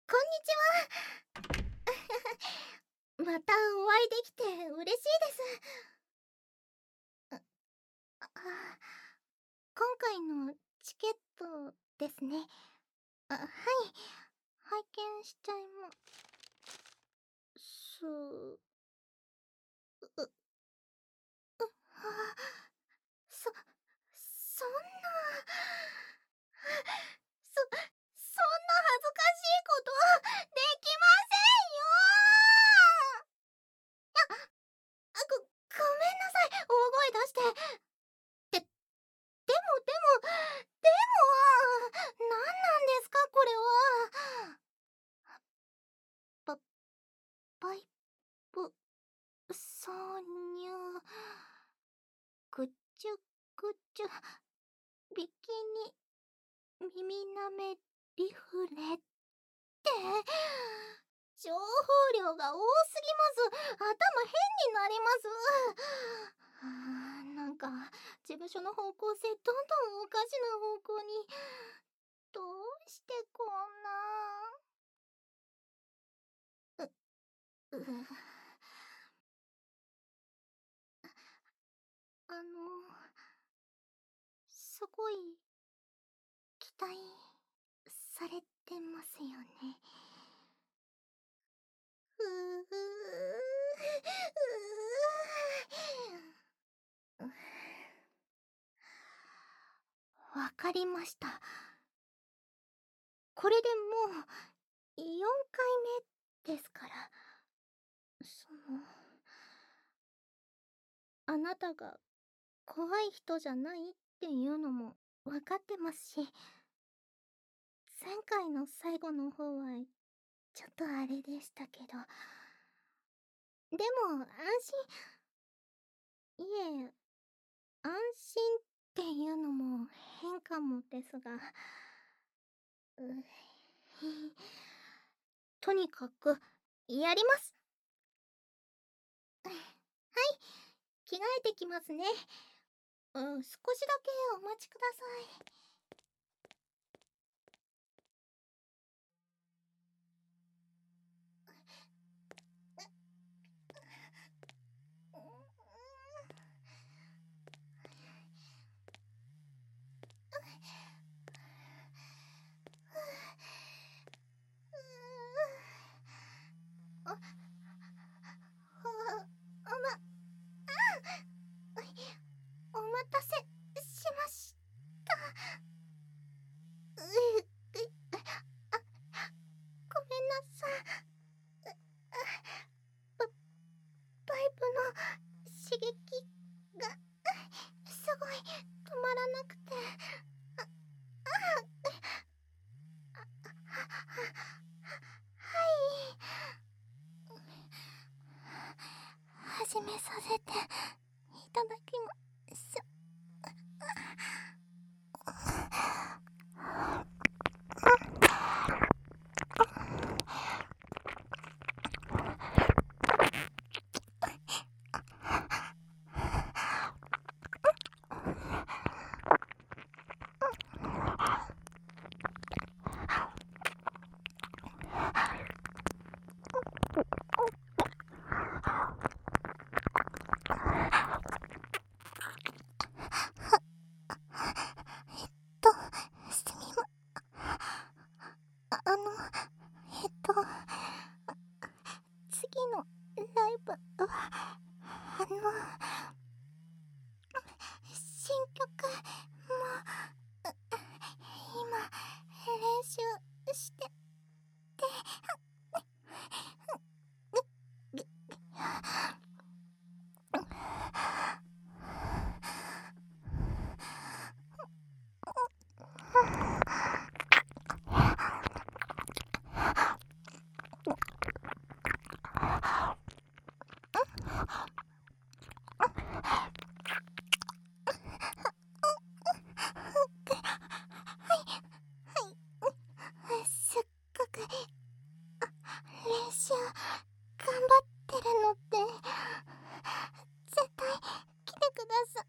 こんにちは。またお会いできて嬉しいです。あ、今回のチケットですね。はい、拝見しちゃいます。あ、そんな、そんな恥ずかしいことできませんよ。ごめんなさい、大声出して。でも、何なんですか、これは。バ、バイブ、挿入、ぐっちゅぐっちゅ、ビキニ、耳なめ、リフレって、情報量が多すぎます。頭変になります。なんか、事務所の方向性どんどんおかしな方向に。どうしてこんな。あの、すごい期待されてますよね。うわかりました。これでもう4回目ですから。あなたが怖い人じゃないっていうのもわかってますし、前回の最後の方はちょっとあれでしたけど、でも安心、いえ、安心っていうのも変かもですが、とにかくやります。はい、着替えてきますね。少しだけお待ちください。あ、お待たせしました。ごめんなさい。ババイブの刺激がすごい止まらなくて。はい。始めさせていただきます。すみま、あの、次のライブは、新曲も、今、練習してて、すっごく練習頑張ってるので、絶対来てください。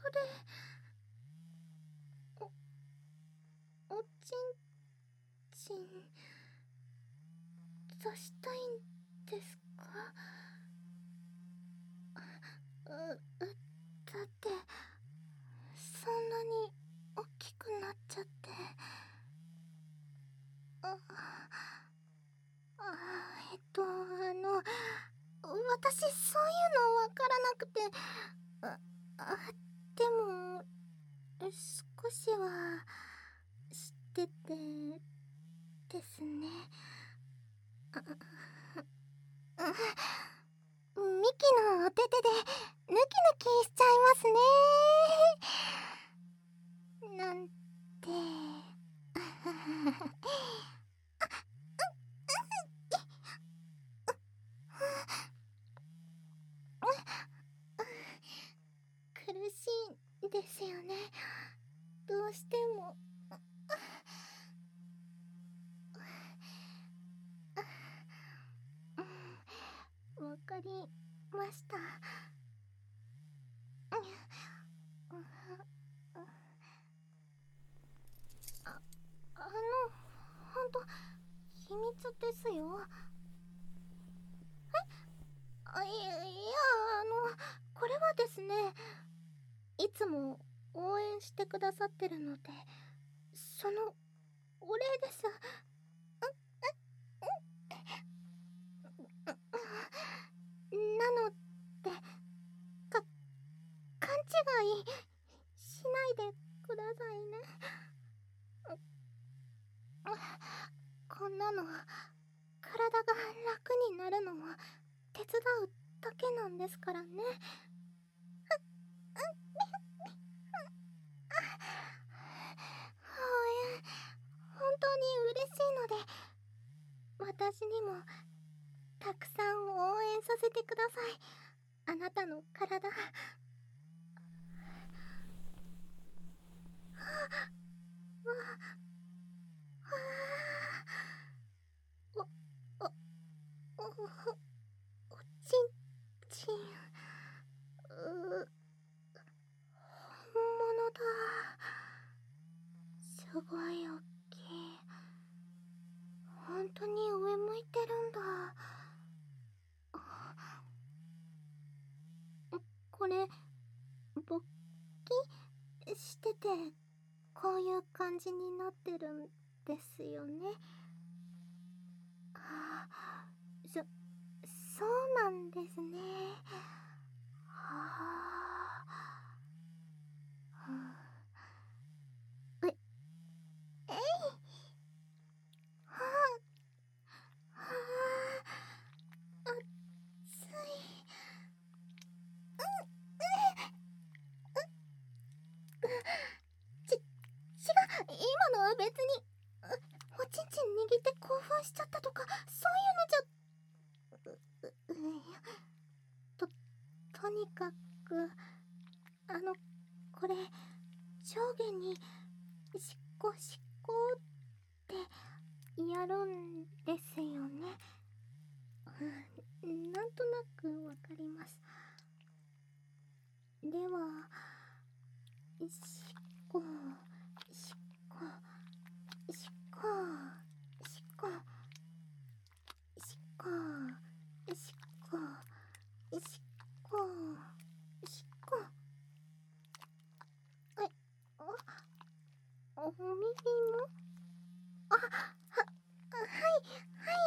でおちんちん出したいんですか？だってそんなに大きくなっちゃって。私そういうのわからなくて、でも少しは知っててですね。ミキのお手手でヌキヌキしちゃいますねなんて。苦しいですよね、どうしても。わかりました。ほんと秘密ですよ。これはですね、いつも応援してくださってるので、そのお礼です。なので、勘違いしないでくださいね。こんなの体が楽になるのも手伝うだけなんですからね。本当に嬉しいので、私にもたくさん応援させてください。あなたの体。お、お、おちんちん。本物だ。すごい大きい。本当に上向いてるんだ。これ勃起しててこういう感じになってるんですよね。そうなんですね。ええい。熱い。違う、今のは別におちんちん握って興奮しちゃったとかそういうのじゃ。とにかくこれ上下にしっこってやるんですよね。なんとなくわかります。ではしっこしっこしっこしっこしっこしっこしっこしっこ。お耳も。はいはい。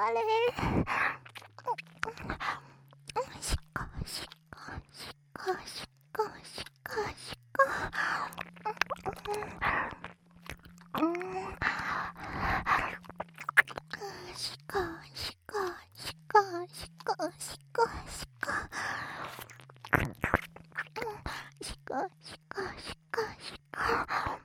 れ。しかしかしかしかしかしか。しかしかしかしかしかしか。しかしかしかしか。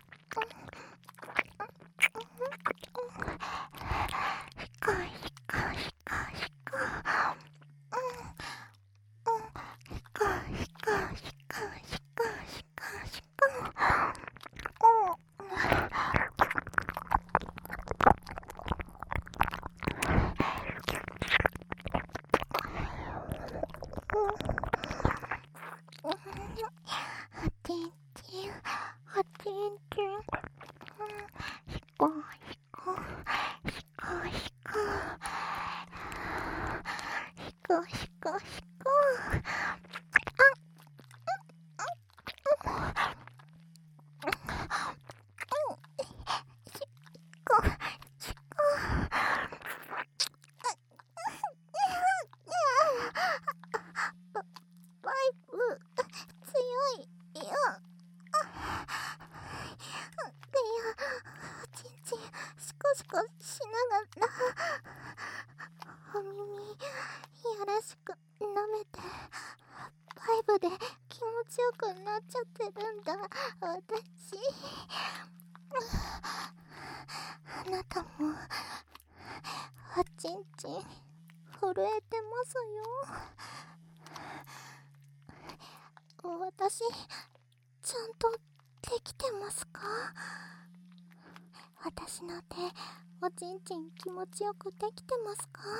パイプ強い。いや、ちんちんシコシコしながらお耳いやらしく舐めてパイプで気持ちよくなっちゃってるんだ私。あなたもおちんちん震えてますよ。私ちゃんとできてますか？私の手おちんちん気持ちよくできてますか？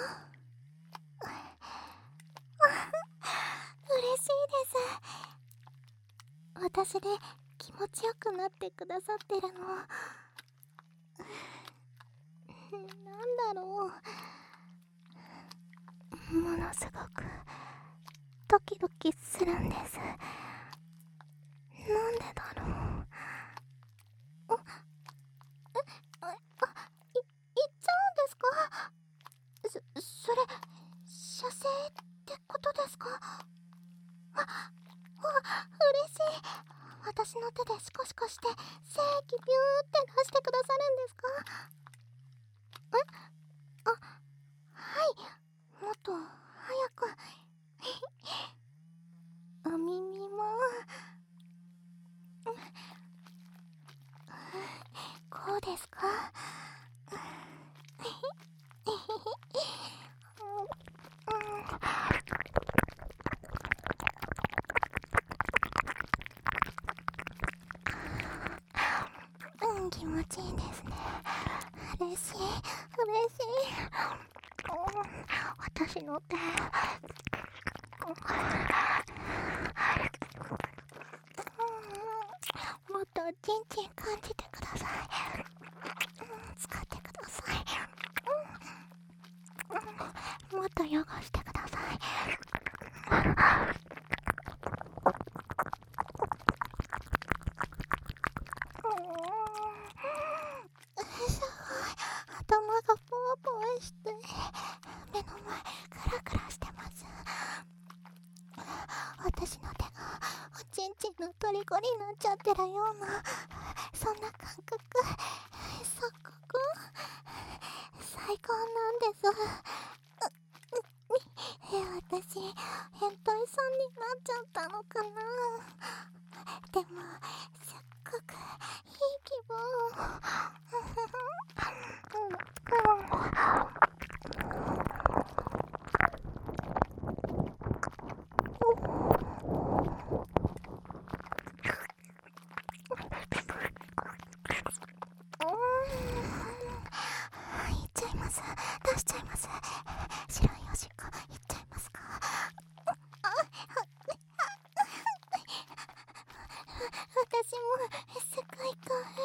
嬉しいです。私で気持ちよくなってくださってるのなんだろう、ものすごくドキドキするんです。なんでだろう。行っちゃうんですか？それ射精ってことですか？嬉しい。私の手でシコシコして精液ビューって出してくださるんですか？はい、もっと早く。お耳もこうですか？気持ちいいですね。嬉しい。私の手もっとちんちん感じてください。使ってください。もっと汚してください。すごい。頭がポワポワして目の前クラクラしてます。私の手がおちんちんの虜になっちゃってるような、そんな感覚。すっごく最高なんです。私変態さんになっちゃったのかな。でもすっごくいい気分。いっちゃいます。出しちゃいます。白いおしっこいっちゃいますか？私もすごい興奮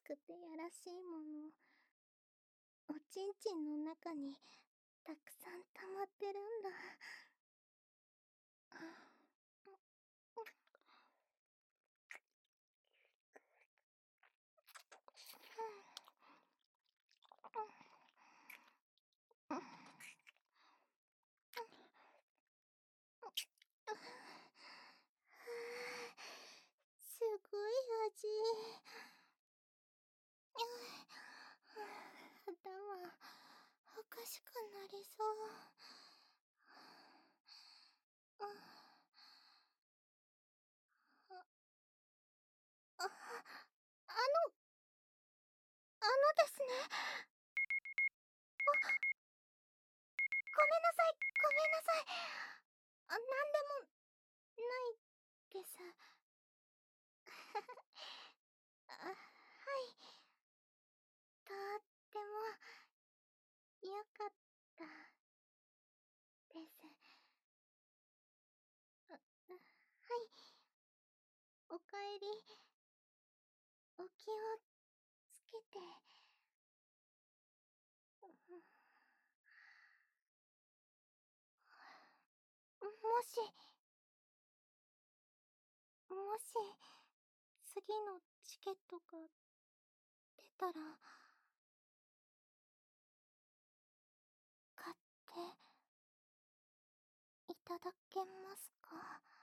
くてやらしいもの、おちんちんの中にたくさん溜まってるんだ。すごい味。頭おかしくなりそう。あ、ですね。ごめんなさい、ごめんなさい。なんでもないです。はい。とっても良かったです。はい。おかえり。お気をつけて。もし、もし、次のチケットが出たら、買っていただけますか？